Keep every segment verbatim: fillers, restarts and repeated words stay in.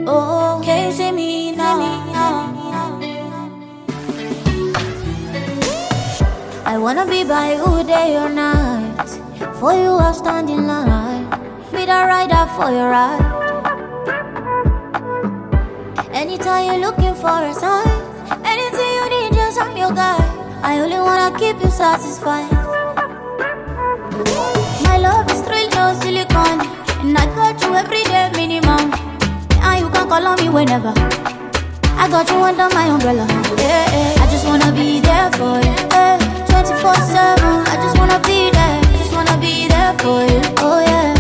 Oh, can you see me now? I wanna be by you day or night. For you I'll stand in line. Be the rider for your ride. Anytime you're looking for a sign, anything you need, just I'm your guy. I only wanna keep you satisfied. My love is real, no silicone, and I got you every day minimum. And you can call on me whenever. I got you under my umbrella. Yeah, yeah. I just wanna be there for you. Yeah. twenty-four seven, I just wanna be there. Just wanna be there for you. Oh yeah.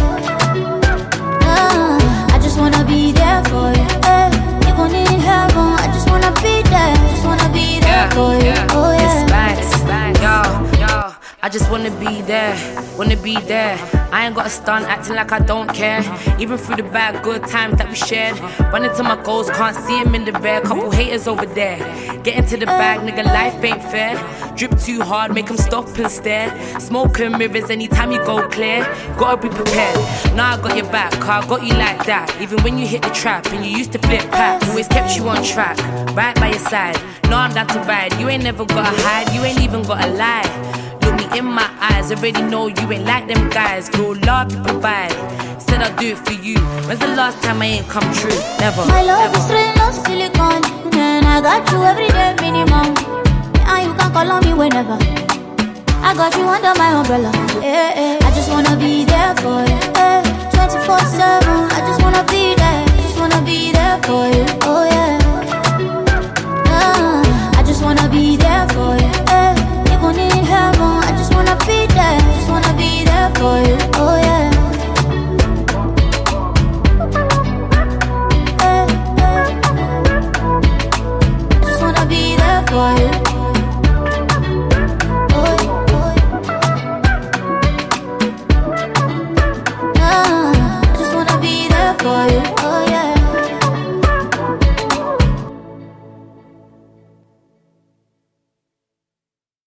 Uh, I just wanna be there for you. Yeah. Even in heaven, I just wanna be there. Just wanna be there yeah, for you. Yeah. Oh yeah. It's fine, it's fine. Yo, yo. I just wanna be there, wanna be there. I ain't got a stunt, acting like I don't care. Even through the bad good times that we shared. Running to my goals, can't see him in the rear. Couple haters over there. Get into the bag, nigga, life ain't fair. Drip too hard, make him stop and stare. Smoking mirrors anytime you go clear. Gotta be prepared. Now I got your back, car, I got you like that. Even when you hit the trap and you used to flip packs. Always kept you on track, right by your side. No, I'm down to ride, you ain't never gotta hide. You ain't even gotta lie. Look me in my eyes, already know you ain't like them guys. Real love you provide, said I'll do it for you. When's the last time I ain't come true? Never. My love never. is real, no silicone, and I got you every day minimum. And you can call on me whenever. I got you under my umbrella. Yeah, yeah. I just wanna be there for you. Yeah. twenty-four seven, I just wanna be there. Just wanna be there for you. Oh yeah. Uh, I just wanna be there for you. Yeah. Even in heaven, I just wanna be there. Just wanna be there for you. Oh yeah. Yeah, yeah. Just wanna be there for you.